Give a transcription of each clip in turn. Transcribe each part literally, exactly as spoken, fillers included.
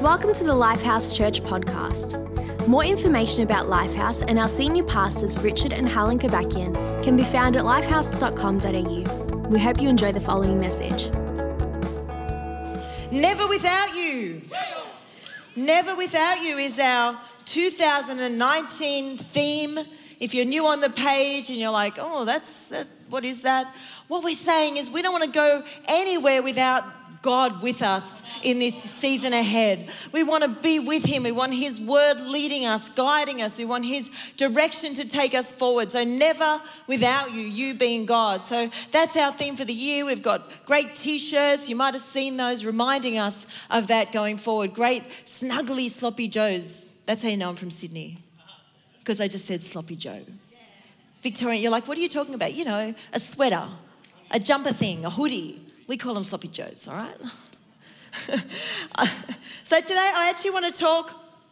Welcome to the Lifehouse Church podcast. More information about Lifehouse and our senior pastors Richard and Helen Kabakian can be found at lifehouse dot com dot a u. We hope you enjoy the following message. Never without you. Never without you is our two thousand nineteen theme. If you're new on the page and you're like, oh, that's, that, what is that? What we're saying is we don't want to go anywhere without God with us in this season ahead. We want to be with him. We want his word leading us, guiding us. We want his direction to take us forward. So never without you, you being God. So that's our theme for the year. We've got great t-shirts. You might have seen those reminding us of that going forward. Great snuggly sloppy joes. That's how you know I'm from Sydney, because I just said sloppy Joe. Victorian, you're like, what are you talking about? You know, a sweater, a jumper thing, a hoodie. We call them sloppy joes, all right? So today I actually want to talk,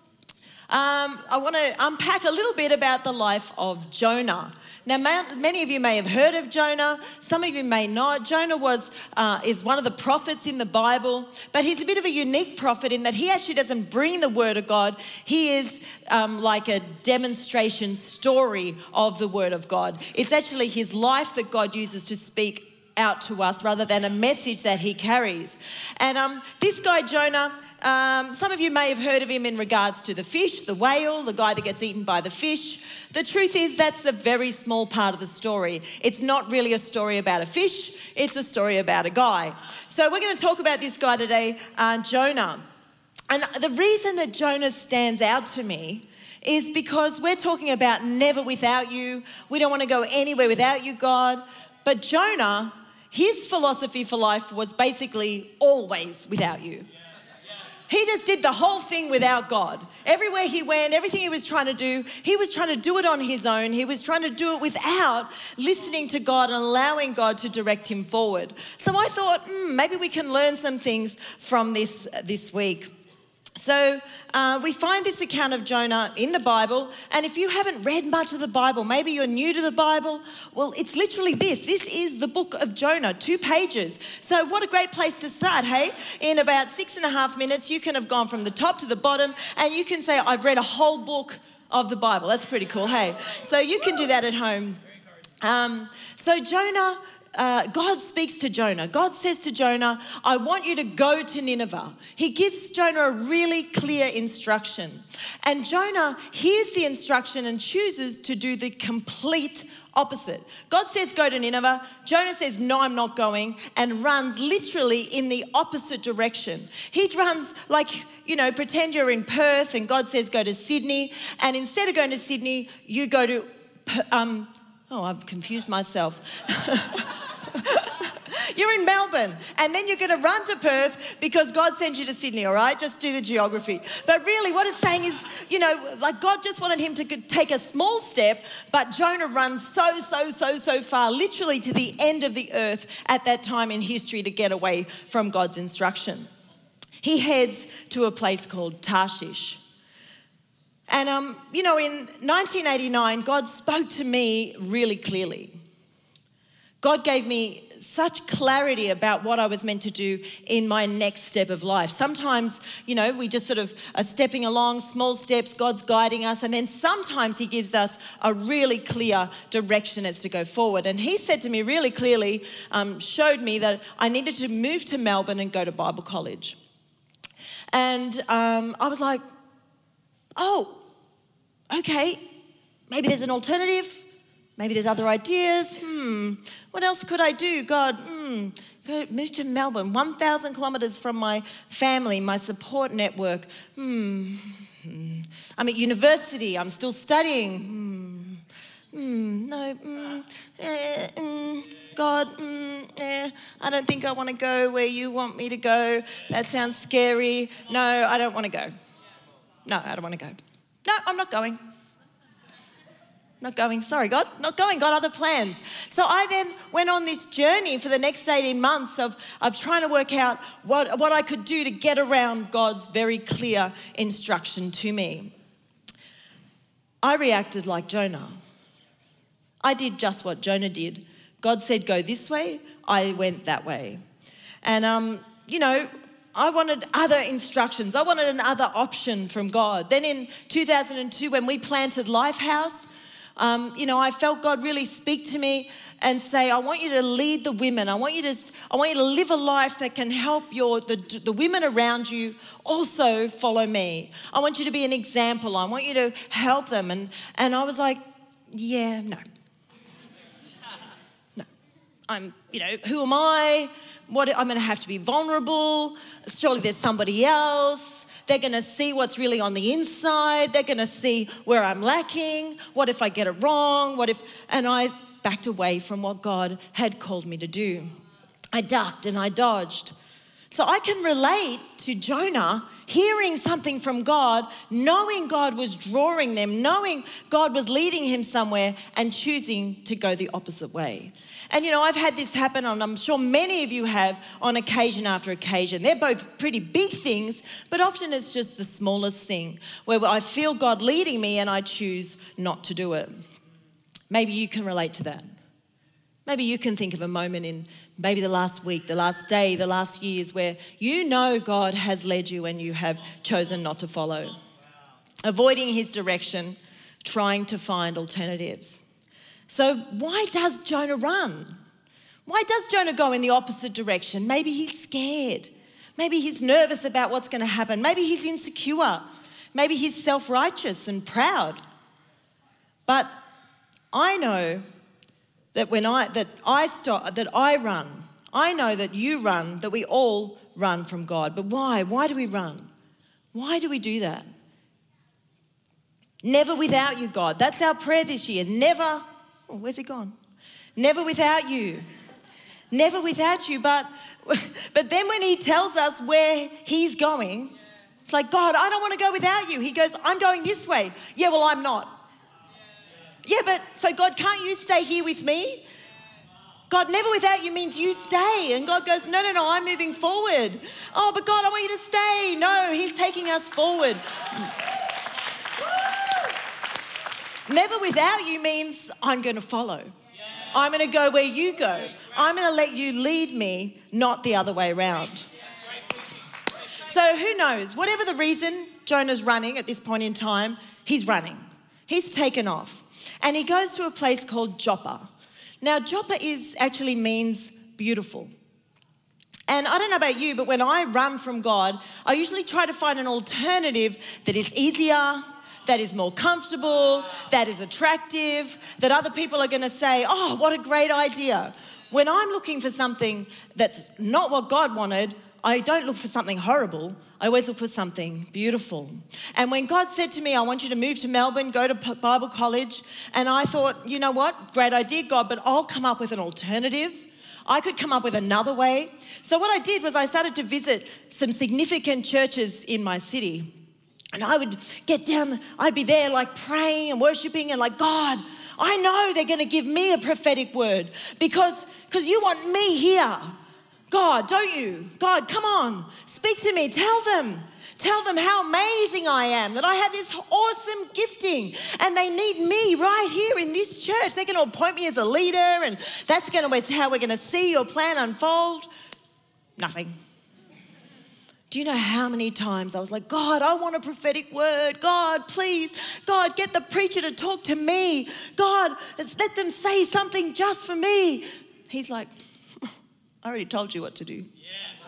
um, I want to unpack a little bit about the life of Jonah. Now, many of you may have heard of Jonah. Some of you may not. Jonah was uh, is one of the prophets in the Bible, but he's a bit of a unique prophet in that he actually doesn't bring the word of God. He is um, like a demonstration story of the word of God. It's actually his life that God uses to speak out to us rather than a message that he carries. And um, this guy, Jonah, um, some of you may have heard of him in regards to the fish, the whale, the guy that gets eaten by the fish. The truth is that's a very small part of the story. It's not really a story about a fish. It's a story about a guy. So we're going to talk about this guy today, uh, Jonah. And the reason that Jonah stands out to me is because we're talking about never without you. We don't want to go anywhere without you, God. But Jonah, his philosophy for life was basically always without you. He just did the whole thing without God. Everywhere he went, everything he was trying to do, he was trying to do it on his own. He was trying to do it without listening to God and allowing God to direct him forward. So I thought, hmm, maybe we can learn some things from this this week. So uh, we find this account of Jonah in the Bible, and if you haven't read much of the Bible, maybe you're new to the Bible, well, it's literally this. This is the book of Jonah, two pages. So what a great place to start, hey? In about six and a half minutes, you can have gone from the top to the bottom, and you can say, I've read a whole book of the Bible. That's pretty cool, hey? So you can do that at home. Um, so Jonah... Uh, God speaks to Jonah. God says to Jonah, I want you to go to Nineveh. He gives Jonah a really clear instruction. And Jonah hears the instruction and chooses to do the complete opposite. God says, go to Nineveh. Jonah says, no, I'm not going, and runs literally in the opposite direction. He runs like, you know, pretend you're in Perth and God says, go to Sydney. And instead of going to Sydney, you go to, um, oh, I've confused myself. You're in Melbourne, and then you're going to run to Perth because God sent you to Sydney, all right? Just do the geography. But really what it's saying is, you know, like God just wanted him to take a small step, but Jonah runs so, so, so, so far, literally to the end of the earth at that time in history to get away from God's instruction. He heads to a place called Tarshish. And, um, you know, in nineteen eighty-nine, God spoke to me really clearly. God gave me such clarity about what I was meant to do in my next step of life. Sometimes, you know, we just sort of are stepping along, small steps, God's guiding us, and then sometimes he gives us a really clear direction as to go forward. And he said to me really clearly, um, showed me that I needed to move to Melbourne and go to Bible college. And um, I was like, oh, okay, maybe there's an alternative. Maybe there's other ideas. Hmm, what else could I do? God, hmm, go move to Melbourne, one thousand kilometres from my family, my support network. Hmm, hmm. I'm at university. I'm still studying. Hmm, hmm, no, hmm, eh, hmm. God, mm, eh, I don't think I want to go where you want me to go. That sounds scary. No, I don't want to go. No, I don't want to go. No, I'm not going. Not going, sorry God, not going, got other plans. So I then went on this journey for the next eighteen months of, of trying to work out what, what I could do to get around God's very clear instruction to me. I reacted like Jonah. I did just what Jonah did. God said, go this way, I went that way. And, um, you know, I wanted other instructions. I wanted another option from God. Then in two thousand two, when we planted Lifehouse, um, you know, I felt God really speak to me and say, I want you to lead the women. I want you to, I want you to live a life that can help your the, the women around you also follow me. I want you to be an example. I want you to help them. And, and I was like, yeah, no. No. I'm, you know, who am I? What, I'm going to have to be vulnerable. Surely there's somebody else. They're going to see what's really on the inside. They're going to see where I'm lacking. What if I get it wrong? What if... And I backed away from what God had called me to do. I ducked and I dodged. So I can relate to Jonah hearing something from God, knowing God was drawing them, knowing God was leading him somewhere and choosing to go the opposite way. And, you know, I've had this happen, and I'm sure many of you have, on occasion after occasion. They're both pretty big things, but often it's just the smallest thing where I feel God leading me and I choose not to do it. Maybe you can relate to that. Maybe you can think of a moment in maybe the last week, the last day, the last years where you know God has led you and you have chosen not to follow. Avoiding his direction, trying to find alternatives. So why does Jonah run? Why does Jonah go in the opposite direction? Maybe he's scared. Maybe he's nervous about what's going to happen. Maybe he's insecure. Maybe he's self-righteous and proud. But I know that when I that I stop that I run. I know that you run, that we all run from God. But why? Why do we run? Why do we do that? Never without you, God. That's our prayer this year. Never. Oh, where's he gone? Never without you. Never without you. But, but then when he tells us where he's going, it's like, God, I don't want to go without you. He goes, I'm going this way. Yeah, well, I'm not. Yeah, but so God, can't you stay here with me? God, never without you means you stay. And God goes, no, no, no, I'm moving forward. Oh, but God, I want you to stay. No, he's taking us forward. Never without you means I'm going to follow. I'm going to go where you go. I'm going to let you lead me, not the other way around. So who knows? Whatever the reason Jonah's running at this point in time, he's running. He's taken off. And he goes to a place called Joppa. Now, Joppa is actually means beautiful. And I don't know about you, but when I run from God, I usually try to find an alternative that is easier, that is more comfortable, that is attractive, that other people are going to say, oh, what a great idea. When I'm looking for something that's not what God wanted, I don't look for something horrible. I always look for something beautiful. And when God said to me, I want you to move to Melbourne, go to Bible college, and I thought, you know what? Great idea, God, but I'll come up with an alternative. I could come up with another way. So what I did was I started to visit some significant churches in my city. And I would get down, I'd be there like praying and worshiping and like, God, I know they're going to give me a prophetic word because because you want me here. God, don't you? God, come on, speak to me, tell them. Tell them how amazing I am, that I have this awesome gifting and they need me right here in this church. They're going to appoint me as a leader and that's going to be how we're going to see your plan unfold. Nothing. Do you know how many times I was like, God, I want a prophetic word. God, please. God, get the preacher to talk to me. God, let them say something just for me. He's like, I already told you what to do. Yeah.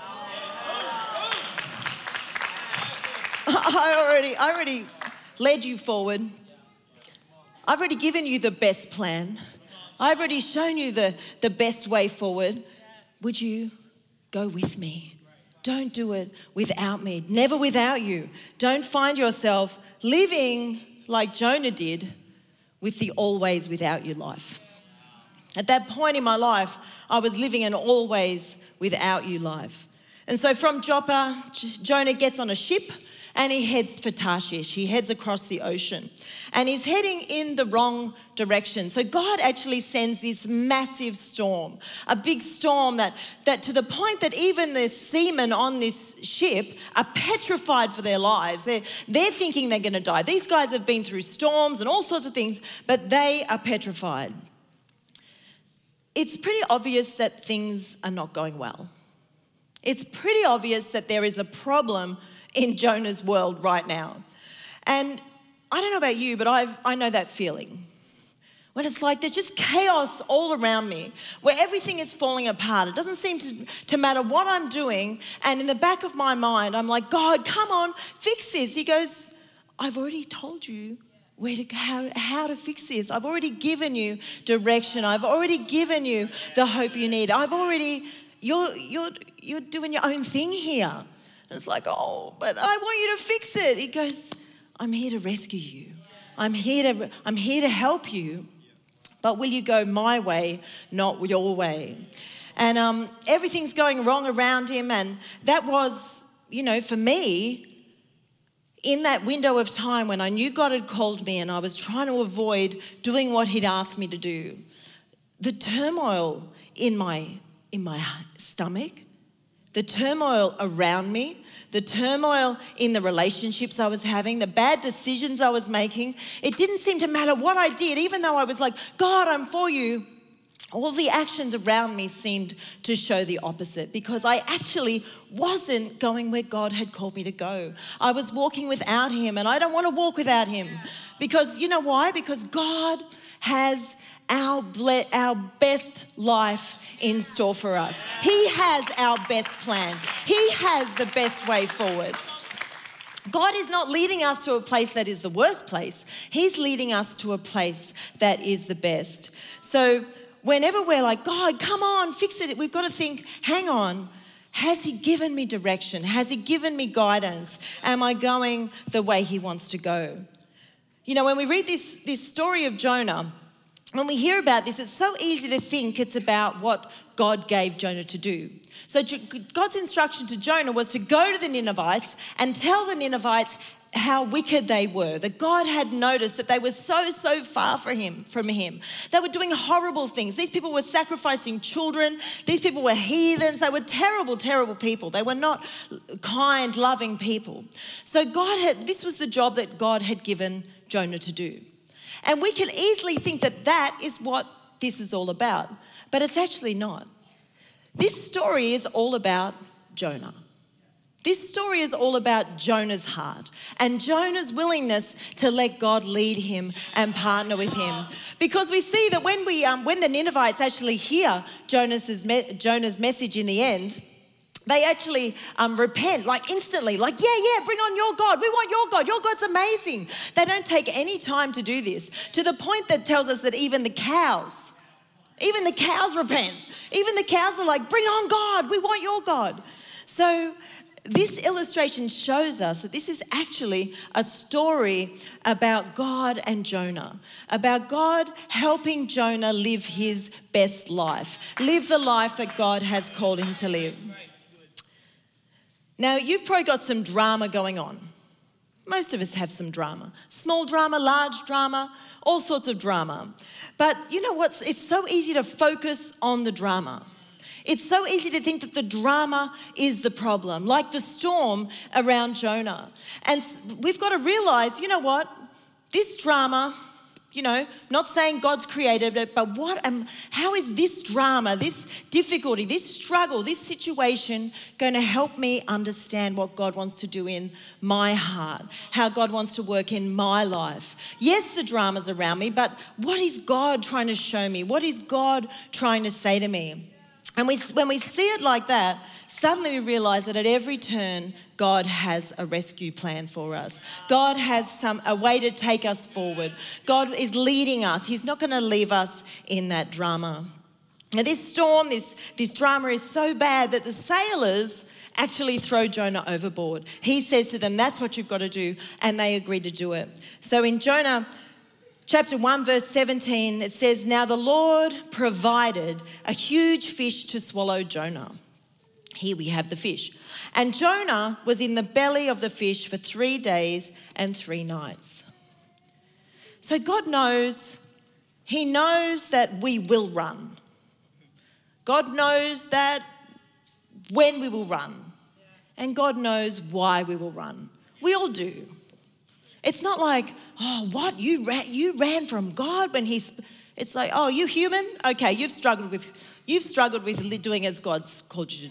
I already, I already led you forward. I've already given you the best plan. I've already shown you the, the best way forward. Would you go with me? Don't do it without me. Never without you. Don't find yourself living like Jonah did with the always without you life. At that point in my life, I was living an always without you life. And so from Joppa, J- Jonah gets on a ship and he heads for Tarshish. He heads across the ocean and he's heading in the wrong direction. So God actually sends this massive storm, a big storm that, that to the point that even the seamen on this ship are petrified for their lives. They're, they're thinking they're going to die. These guys have been through storms and all sorts of things, but they are petrified. It's pretty obvious that things are not going well. It's pretty obvious that there is a problem in Jonah's world right now. And I don't know about you, but I've, I know that feeling. When it's like there's just chaos all around me, where everything is falling apart. It doesn't seem to, to matter what I'm doing. And in the back of my mind, I'm like, God, come on, fix this. He goes, I've already told you where to how, how to fix this. I've already given you direction. I've already given you the hope you need. I've already, you're, you're, you're doing your own thing here. And it's like, oh, but I want you to fix it. He goes, I'm here to rescue you. I'm here to, I'm here to help you. But will you go my way, not your way? And um, everything's going wrong around him. And that was, you know, for me, in that window of time when I knew God had called me and I was trying to avoid doing what he'd asked me to do, the turmoil in my, in my stomach, the turmoil around me, the turmoil in the relationships I was having, the bad decisions I was making, it didn't seem to matter what I did, even though I was like, God, I'm for you. All the actions around me seemed to show the opposite because I actually wasn't going where God had called me to go. I was walking without him, and I don't want to walk without him because you know why? Because God has our ble- our best life in store for us. He has our best plan. He has the best way forward. God is not leading us to a place that is the worst place. He's leading us to a place that is the best. So whenever we're like, God, come on, fix it, we've got to think, hang on, has he given me direction? Has he given me guidance? Am I going the way he wants to go? You know, when we read this, this story of Jonah, when we hear about this, it's so easy to think it's about what God gave Jonah to do. So God's instruction to Jonah was to go to the Ninevites and tell the Ninevites how wicked they were, that God had noticed that they were so, so far from him, from him. They were doing horrible things. These people were sacrificing children. These people were heathens. They were terrible, terrible people. They were not kind, loving people. So God had, this was the job that God had given Jonah to do. And we can easily think that that is what this is all about, but it's actually not. This story is all about Jonah. This story is all about Jonah's heart and Jonah's willingness to let God lead him and partner with him. Because we see that when we, um, when the Ninevites actually hear Jonas's me- Jonah's message in the end, they actually um, repent, like instantly, like, yeah, yeah, bring on your God. We want your God. Your God's amazing. They don't take any time to do this, to the point that tells us that even the cows, even the cows repent. Even the cows are like, bring on God. We want your God. So this illustration shows us that this is actually a story about God and Jonah, about God helping Jonah live his best life, live the life that God has called him to live. Now, you've probably got some drama going on. Most of us have some drama. Small drama, large drama, all sorts of drama. But you know what? It's so easy to focus on the drama. It's so easy to think that the drama is the problem, like the storm around Jonah. And we've got to realize, you know what? This drama, you know, not saying God's created it, but what am, how is this drama, this difficulty, this struggle, this situation going to help me understand what God wants to do in my heart, how God wants to work in my life? Yes, the drama's around me, but what is God trying to show me? What is God trying to say to me? And we, when we see it like that, suddenly we realize that at every turn, God has a rescue plan for us. God has some a way to take us forward. God is leading us. He's not going to leave us in that drama. Now, this storm, this, this drama is so bad that the sailors actually throw Jonah overboard. He says to them, that's what you've got to do, and they agree to do it. So in Jonah chapter one, verse seventeen, it says, now the Lord provided a huge fish to swallow Jonah. Here we have the fish. And Jonah was in the belly of the fish for three days and three nights. So God knows, he knows that we will run. God knows that when we will run. And God knows why we will run. We all do. It's not like, oh, what, you ran, you ran from God when he's, it's like, oh, you human? Okay, you've struggled with, you've struggled with doing as God's called you to do.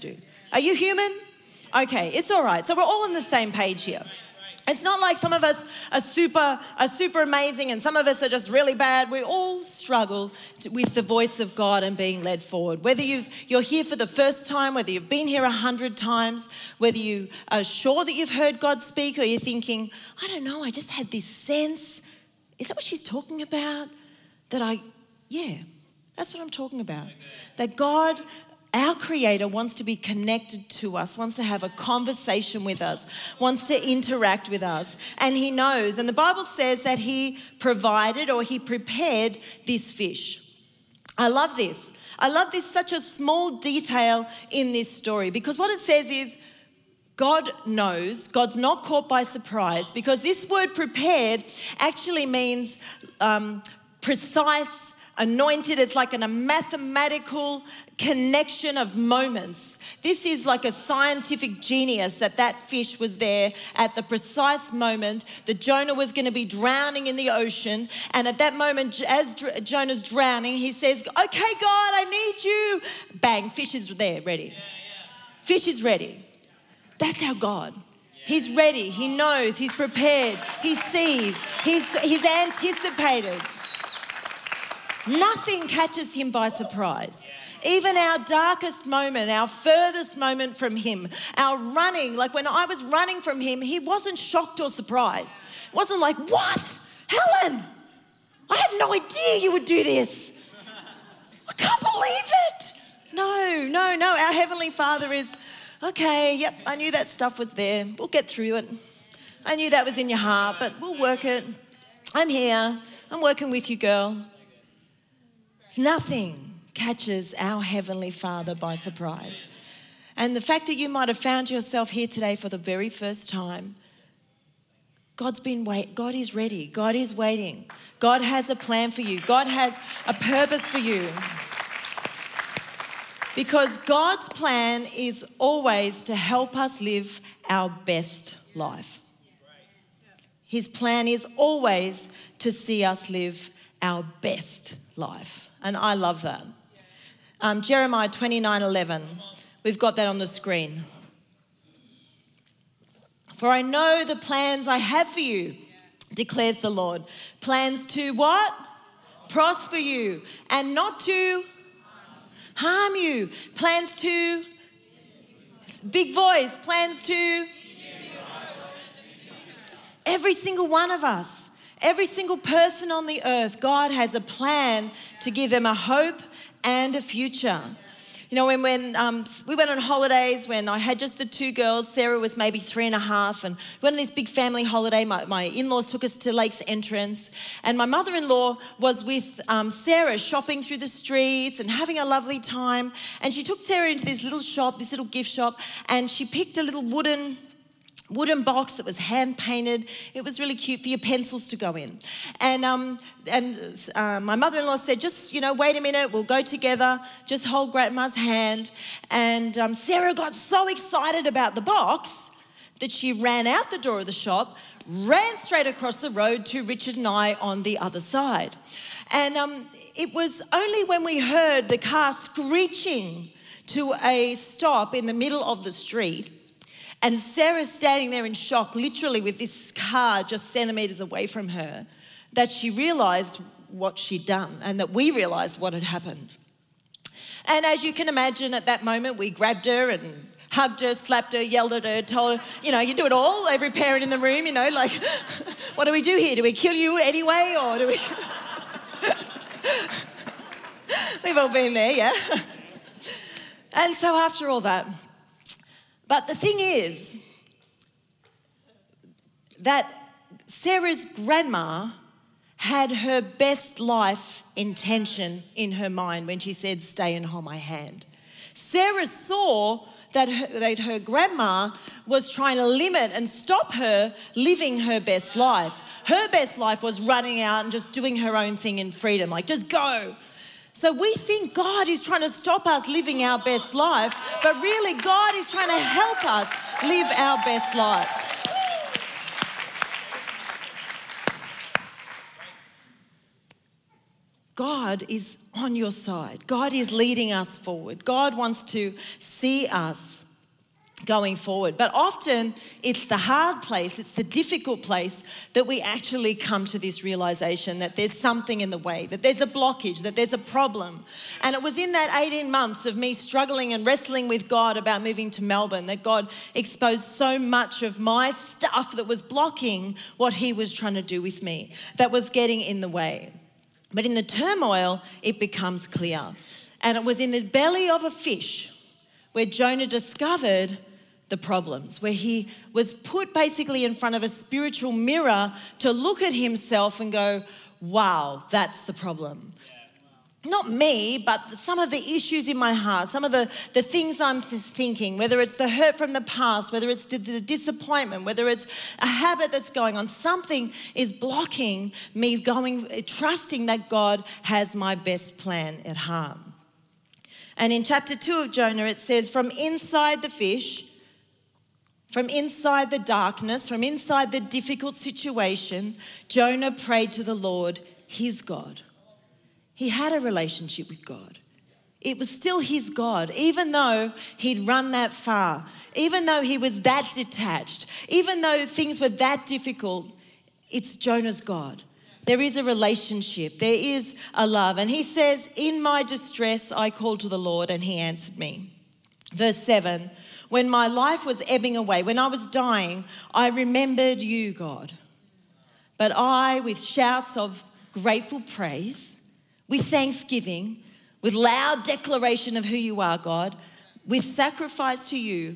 Are you human? Okay, it's all right. So we're all on the same page here. It's not like some of us are super, are super amazing and some of us are just really bad. We all struggle to, with the voice of God and being led forward. Whether you've, you're here for the first time, whether you've been here a hundred times, whether you are sure that you've heard God speak or you're thinking, I don't know, I just had this sense. Is that what she's talking about? That I, yeah, that's what I'm talking about. That God, our Creator, wants to be connected to us, wants to have a conversation with us, wants to interact with us. And He knows. And the Bible says that He provided or He prepared this fish. I love this. I love this, such a small detail in this story, because what it says is God knows. God's not caught by surprise, because this word prepared actually means um, precise, anointed. It's like an, a mathematical connection of moments. This is like a scientific genius that that fish was there at the precise moment that Jonah was going to be drowning in the ocean. And at that moment, as Dr- Jonah's drowning, he says, okay, God, I need you. Bang, fish is there, ready. Yeah, yeah. Fish is ready. That's our God. He's ready. He knows. He's prepared. He sees. He's, he's anticipated. Nothing catches Him by surprise. Even our darkest moment, our furthest moment from Him, our running, like when I was running from Him, He wasn't shocked or surprised. It wasn't like, what? Helen, I had no idea you would do this. I can't believe it. No, no, no. Our Heavenly Father is, okay, yep, I knew that stuff was there. We'll get through it. I knew that was in your heart, but we'll work it. I'm here. I'm working with you, girl. Nothing catches our Heavenly Father by surprise. And the fact that you might have found yourself here today for the very first time, God's been wait. God is ready. God is waiting. God has a plan for you. God has a purpose for you. Because God's plan is always to help us live our best life. His plan is always to see us live our best life. And I love that. Um, Jeremiah twenty-nine eleven. We've got that on the screen. For I know the plans I have for you, declares the Lord. Plans to what? Prosper you, and not to harm you. Plans to, big voice, plans to, every single one of us. Every single person on the earth, God has a plan to give them a hope and a future. You know, when, when um, we went on holidays, when I had just the two girls, Sarah was maybe three and a half, and we went on this big family holiday. My, my in-laws took us to Lakes Entrance, and my mother-in-law was with um, Sarah shopping through the streets and having a lovely time. And she took Sarah into this little shop, this little gift shop, and she picked a little wooden wooden box that was hand painted. It was really cute for your pencils to go in. And um, and uh, my mother-in-law said, just, you know, wait a minute, we'll go together, just hold Grandma's hand. And um, Sarah got so excited about the box that she ran out the door of the shop, ran straight across the road to Richard and I on the other side. And um, it was only when we heard the car screeching to a stop in the middle of the street, and Sarah's standing there in shock, literally with this car just centimetres away from her, that she realised what she'd done and that we realised what had happened. And as you can imagine, at that moment, we grabbed her and hugged her, slapped her, yelled at her, told her, you know, you do it all, every parent in the room, you know, like, what do we do here? Do we kill you anyway, or do we... We've all been there, yeah? And so after all that... But the thing is that Sarah's grandma had her best life intention in her mind when she said, stay and hold my hand. Sarah saw that her, that her grandma was trying to limit and stop her living her best life. Her best life was running out and just doing her own thing in freedom, like just go. So we think God is trying to stop us living our best life, but really God is trying to help us live our best life. God is on your side. God is leading us forward. God wants to see us going forward. But often it's the hard place, it's the difficult place that we actually come to this realization that there's something in the way, that there's a blockage, that there's a problem. And it was in that eighteen months of me struggling and wrestling with God about moving to Melbourne that God exposed so much of my stuff that was blocking what he was trying to do with me, that was getting in the way. But in the turmoil, it becomes clear. And it was in the belly of a fish where Jonah discovered the problems, where he was put basically in front of a spiritual mirror to look at himself and go, wow, that's the problem. Not me, but some of the issues in my heart, some of the, the things I'm thinking, whether it's the hurt from the past, whether it's the disappointment, whether it's a habit that's going on, something is blocking me going, trusting that God has my best plan at heart. And in chapter two of Jonah, it says, from inside the fish, from inside the darkness, from inside the difficult situation, Jonah prayed to the Lord, his God. He had a relationship with God. It was still his God, even though he'd run that far, even though he was that detached, even though things were that difficult, it's Jonah's God. There is a relationship, there is a love. And he says, in my distress, I called to the Lord and he answered me. Verse seven, when my life was ebbing away, when I was dying, I remembered you, God. But I, with shouts of grateful praise, with thanksgiving, with loud declaration of who you are, God, with sacrifice to you,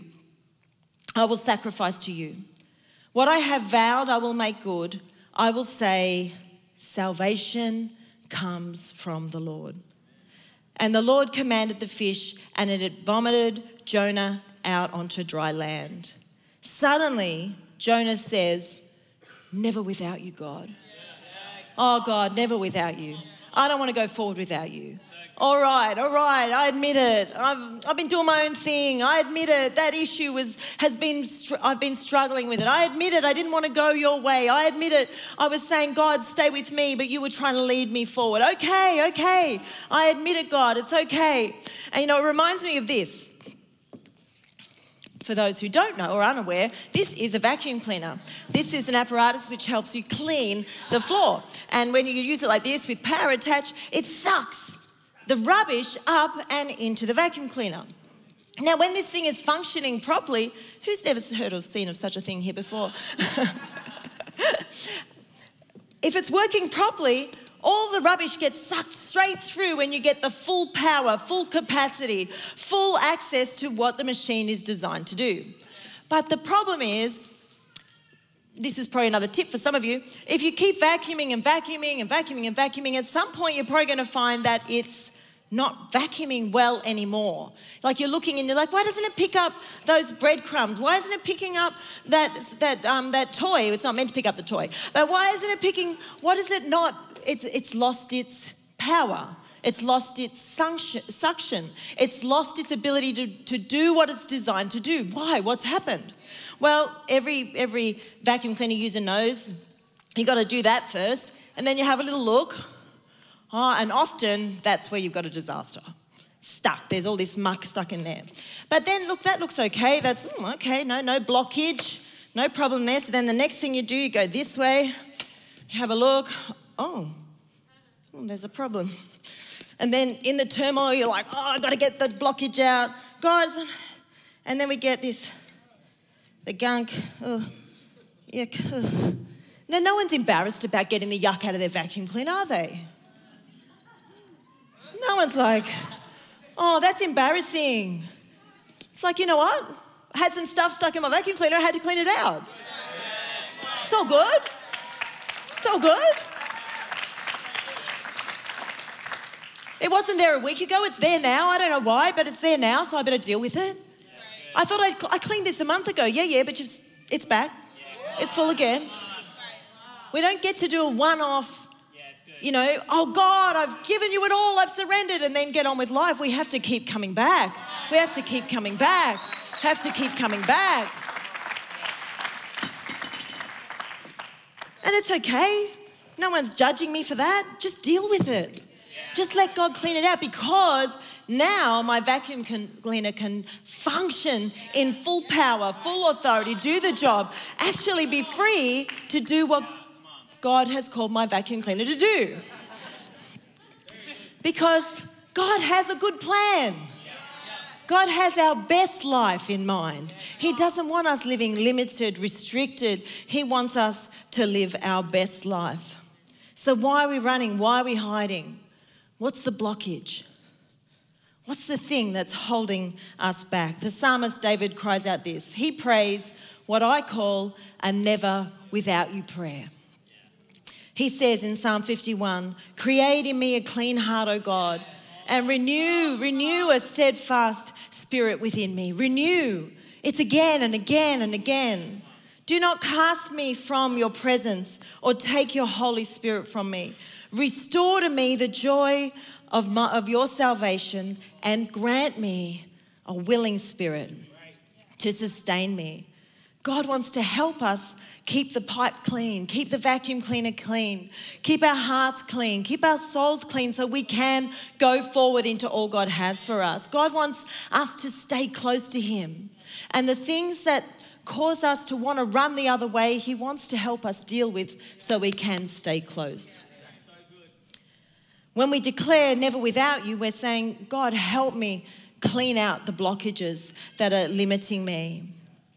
I will sacrifice to you. What I have vowed, I will make good. I will say, salvation comes from the Lord. And the Lord commanded the fish, and it had vomited Jonah out onto dry land. Suddenly, Jonah says, never without you, God. Oh, God, never without you. I don't want to go forward without you. All right, all right, I admit it. I've, I've been doing my own thing. I admit it. That issue was, has been, I've been struggling with it. I admit it. I didn't want to go your way. I admit it. I was saying, God, stay with me, but you were trying to lead me forward. Okay, okay. I admit it, God. It's okay. And, you know, it reminds me of this. For those who don't know or unaware, this is a vacuum cleaner. This is an apparatus which helps you clean the floor. And when you use it like this with power attached, it sucks the rubbish up and into the vacuum cleaner. Now, when this thing is functioning properly, who's never heard or seen of such a thing here before? If it's working properly, all the rubbish gets sucked straight through when you get the full power, full capacity, full access to what the machine is designed to do. But the problem is, this is probably another tip for some of you, if you keep vacuuming and vacuuming and vacuuming and vacuuming, at some point you're probably going to find that it's not vacuuming well anymore. Like you're looking and you're like, why doesn't it pick up those breadcrumbs? Why isn't it picking up that that um, that toy? It's not meant to pick up the toy. But why isn't it picking, what is it not? It's, it's lost its power. It's lost its suction. It's lost its ability to, to do what it's designed to do. Why? What's happened? Well, every every vacuum cleaner user knows you got to do that first, and then you have a little look. Oh, and often that's where you've got a disaster. Stuck. There's all this muck stuck in there. But then, look, that looks okay. That's, mm, okay, no, no blockage, no problem there. So then the next thing you do, you go this way, you have a look. Oh, oh there's a problem. And then in the turmoil, you're like, oh, I've got to get the blockage out. Guys, and then we get this, the gunk. Oh, yuck. Oh. Now, no one's embarrassed about getting the yuck out of their vacuum cleaner, are they? No one's like, oh, that's embarrassing. It's like, you know what? I had some stuff stuck in my vacuum cleaner. I had to clean it out. It's all good. It's all good. It wasn't there a week ago. It's there now. I don't know why, but it's there now, so I better deal with it. I thought I'd, I cleaned this a month ago. Yeah, yeah, but you've, it's back. It's full again. We don't get to do a one-off, you know, oh God, I've given you it all, I've surrendered, and then get on with life. We have to keep coming back. We have to keep coming back. Have to keep coming back. And it's okay. No one's judging me for that. Just deal with it. Just let God clean it out, because now my vacuum can, cleaner can function in full power, full authority, do the job, actually be free to do what God has called my vacuum cleaner to do. Because God has a good plan. God has our best life in mind. He doesn't want us living limited, restricted. He wants us to live our best life. So why are we running? Why are we hiding? What's the blockage? What's the thing that's holding us back? The psalmist David cries out this. He prays what I call a never without you prayer. He says in Psalm fifty-one, create in me a clean heart, O God, and renew, renew a steadfast spirit within me. Renew. It's again and again and again. Do not cast me from your presence or take your Holy Spirit from me. Restore to me the joy of, my, of your salvation and grant me a willing spirit to sustain me. God wants to help us keep the pipe clean, keep the vacuum cleaner clean, keep our hearts clean, keep our souls clean so we can go forward into all God has for us. God wants us to stay close to him. And the things that cause us to want to run the other way, he wants to help us deal with so we can stay close. When we declare never without you, we're saying, God, help me clean out the blockages that are limiting me.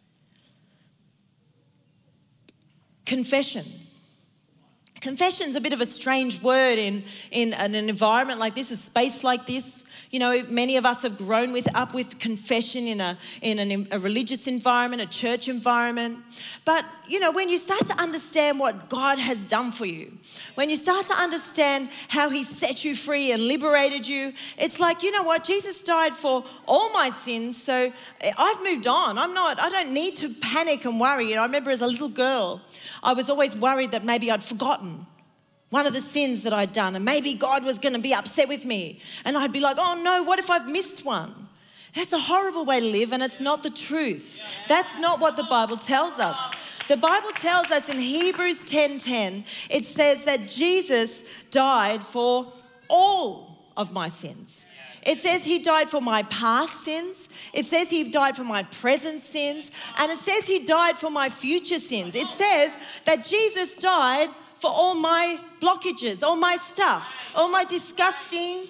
Confession. Confession's a bit of a strange word in, in an environment like this, a space like this. You know, many of us have grown with up with confession in a in an, a religious environment, a church environment. But, you know, when you start to understand what God has done for you, when you start to understand how he set you free and liberated you, it's like, you know what, Jesus died for all my sins, so I've moved on. I'm not, I don't need to panic and worry. You know, I remember as a little girl, I was always worried that maybe I'd forgotten one of the sins that I'd done and maybe God was going to be upset with me. And I'd be like, oh no, what if I've missed one? That's a horrible way to live, and it's not the truth. That's not what the Bible tells us. The Bible tells us in Hebrews ten ten, it says that Jesus died for all of my sins. It says he died for my past sins. It says he died for my present sins. And it says he died for my future sins. It says that Jesus died for all my blockages, all my stuff, all my disgusting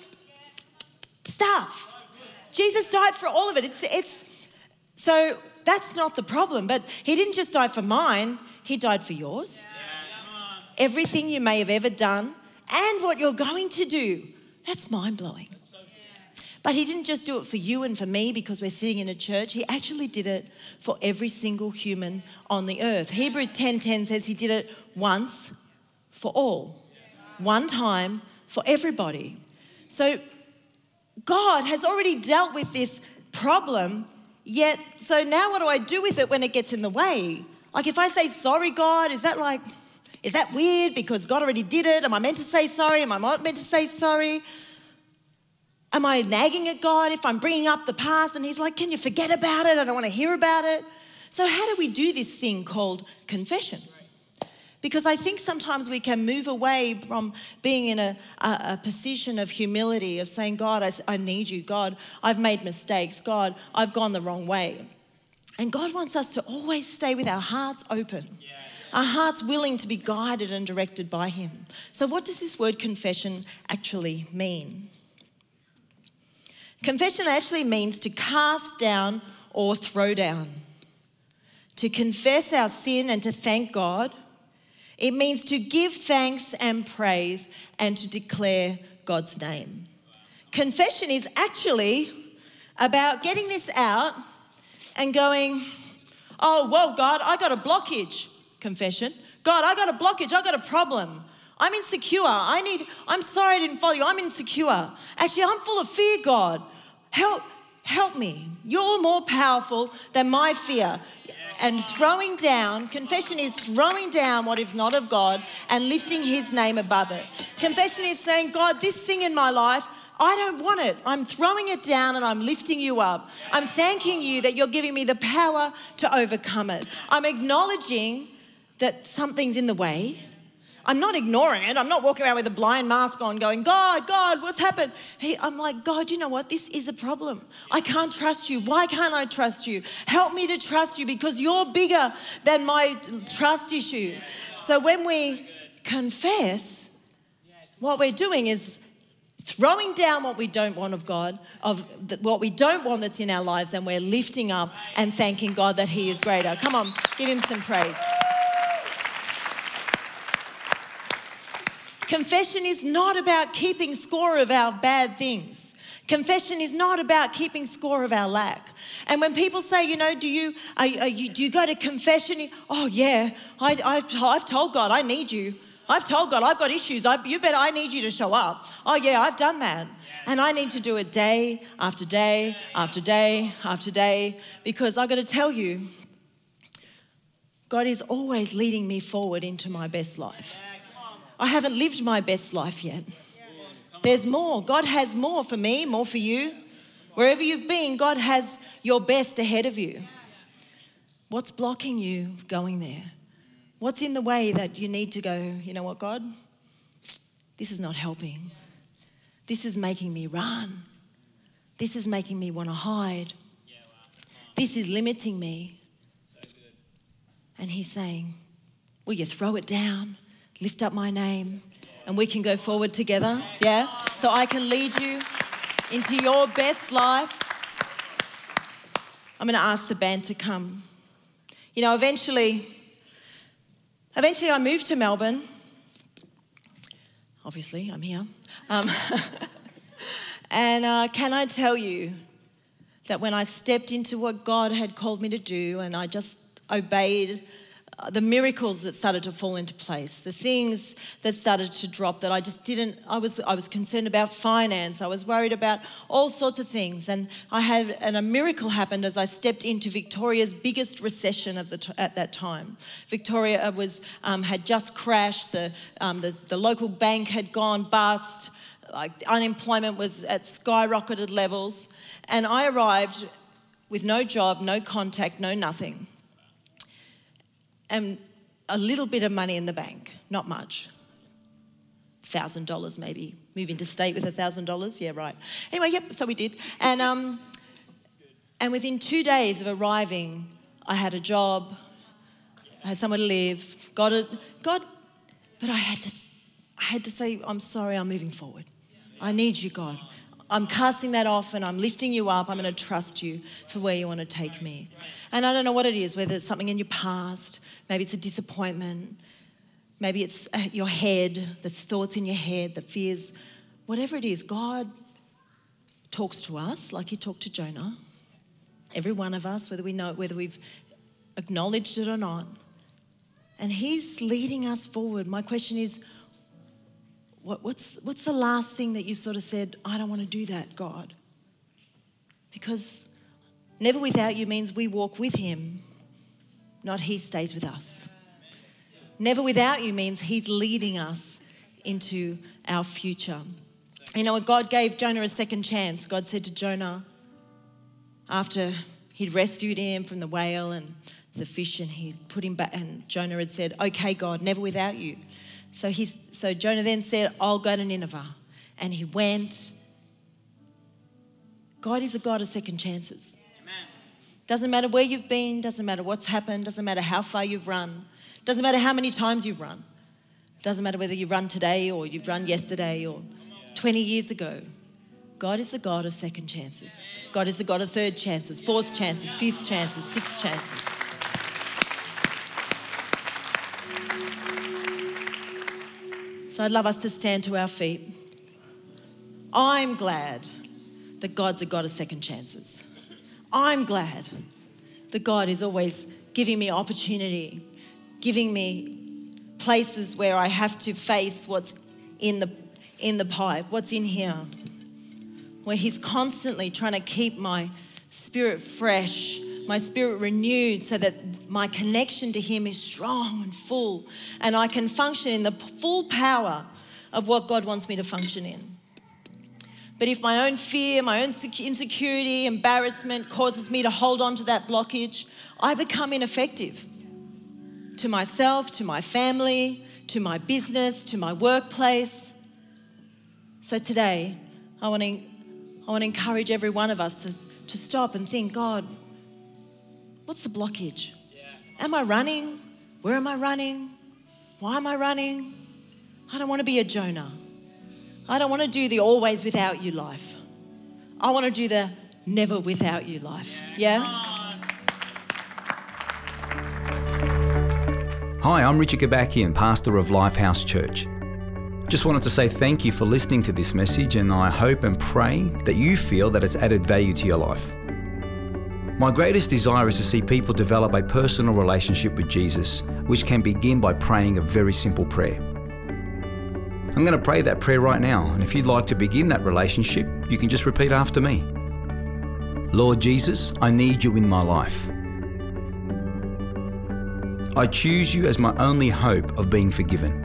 stuff. Jesus died for all of it. It's, it's, so that's not the problem. But he didn't just die for mine. He died for yours. Everything you may have ever done and what you're going to do. That's mind-blowing. But he didn't just do it for you and for me because we're sitting in a church. He actually did it for every single human on the earth. Hebrews ten ten says he did it once for all. One time for everybody. So God has already dealt with this problem, yet, so now what do I do with it when it gets in the way? Like if I say, sorry, God, is that like, is that weird because God already did it? Am I meant to say sorry? Am I not meant to say sorry? Am I nagging at God if I'm bringing up the past and he's like, can you forget about it? I don't want to hear about it. So how do we do this thing called confession? Because I think sometimes we can move away from being in a, a, a position of humility, of saying, God, I, I need you. God, I've made mistakes. God, I've gone the wrong way. And God wants us to always stay with our hearts open. Yeah. Our hearts willing to be guided and directed by him. So what does this word confession actually mean? Confession actually means to cast down or throw down. To confess our sin and to thank God. It means to give thanks and praise and to declare God's name. Confession is actually about getting this out and going, oh, whoa, God, I got a blockage. Confession. God, I got a blockage. I got a problem. I'm insecure. I need, I'm sorry I didn't follow you. I'm insecure. Actually, I'm full of fear, God. Help, help me. You're more powerful than my fear. And throwing down, confession is throwing down what is not of God and lifting his name above it. Confession is saying, God, this thing in my life, I don't want it. I'm throwing it down and I'm lifting you up. I'm thanking you that you're giving me the power to overcome it. I'm acknowledging that something's in the way. I'm not ignoring it. I'm not walking around with a blind mask on going, God, God, what's happened? He, I'm like, God, you know what? This is a problem. I can't trust you. Why can't I trust you? Help me to trust you because you're bigger than my trust issue. So when we confess, what we're doing is throwing down what we don't want of God, of the, what we don't want that's in our lives, and we're lifting up and thanking God that He is greater. Come on, give Him some praise. Confession is not about keeping score of our bad things. Confession is not about keeping score of our lack. And when people say, you know, do you, are, are you do you go to confession? Oh yeah, I, I've, I've told God I need you. I've told God I've got issues. I, you better, I need you to show up. Oh yeah, I've done that. And I need to do it day after day after day after day, because I've got to tell you, God is always leading me forward into my best life. I haven't lived my best life yet. There's more. God has more for me, more for you. Wherever you've been, God has your best ahead of you. What's blocking you going there? What's in the way that you need to go, you know what, God? This is not helping. This is making me run. This is making me want to hide. This is limiting me. And He's saying, will you throw it down? Lift up my name, and we can go forward together, yeah? So I can lead you into your best life. I'm going to ask the band to come. You know, eventually, eventually I moved to Melbourne. Obviously, I'm here. Um, and uh, can I tell you that when I stepped into what God had called me to do, and I just obeyed, the miracles that started to fall into place, the things that started to drop that I just didn't, I was I was concerned about finance, I was worried about all sorts of things. And I had, and a miracle happened as I stepped into Victoria's biggest recession of the t- at that time. Victoria was um, had just crashed, the, um, the, the local bank had gone bust, like unemployment was at skyrocketed levels. And I arrived with no job, no contact, no nothing. And a little bit of money in the bank, not much. one thousand dollars maybe. Move interstate with one thousand dollars, yeah, right. Anyway, yep, so we did. And um, and within two days of arriving, I had a job, I had somewhere to live, got it, God, but I had to, I had to say, I'm sorry, I'm moving forward. I need you, God. I'm casting that off and I'm lifting you up. I'm going to trust you for where you want to take me. And I don't know what it is, whether it's something in your past, maybe it's a disappointment, maybe it's your head, the thoughts in your head, the fears, whatever it is, God talks to us like He talked to Jonah. Every one of us, whether we know, whether we've acknowledged it or not. And He's leading us forward. My question is, What, what's, what's the last thing that you sort of said, I don't want to do that, God? Because never without you means we walk with Him, not He stays with us. Never without you means He's leading us into our future. You know, when God gave Jonah a second chance, God said to Jonah, after He'd rescued him from the whale and the fish, and He put him back, and Jonah had said, okay, God, never without you. So he's, so Jonah then said, I'll go to Nineveh. And he went. God is a God of second chances. Amen. Doesn't matter where you've been, doesn't matter what's happened, doesn't matter how far you've run, doesn't matter how many times you've run. Doesn't matter whether you've run today or you've run yesterday or twenty years ago. God is the God of second chances. God is the God of third chances, fourth chances, fifth chances, sixth chances. So I'd love us to stand to our feet. I'm glad that God's a God of second chances. I'm glad that God is always giving me opportunity, giving me places where I have to face what's in the in the pipe, what's in here, where He's constantly trying to keep my spirit fresh, my spirit renewed, so that my connection to Him is strong and full, and I can function in the full power of what God wants me to function in. But if my own fear, my own insecurity, embarrassment causes me to hold on to that blockage, I become ineffective. to myself, to my family, to my business, to my workplace. So today, I want to, I want to encourage every one of us to, to stop and think, God, what's the blockage? Yeah. Am I running? Where am I running? Why am I running? I don't want to be a Jonah. I don't want to do the always without you life. I want to do the never without you life. Yeah? Hi, I'm Richard Gabakian, pastor of Lifehouse Church. Just wanted to say thank you for listening to this message, and I hope and pray that you feel that it's added value to your life. My greatest desire is to see people develop a personal relationship with Jesus, which can begin by praying a very simple prayer. I'm going to pray that prayer right now, and if you'd like to begin that relationship, you can just repeat after me. Lord Jesus, I need you in my life. I choose you as my only hope of being forgiven.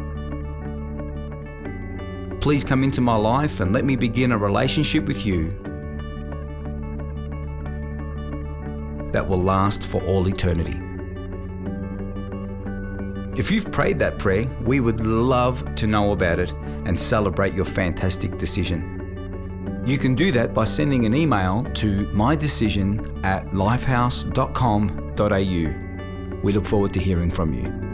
Please come into my life and let me begin a relationship with you that will last for all eternity. If you've prayed that prayer, we would love to know about it and celebrate your fantastic decision. You can do that by sending an email to mydecision at lifehouse dot com dot a u. We look forward to hearing from you.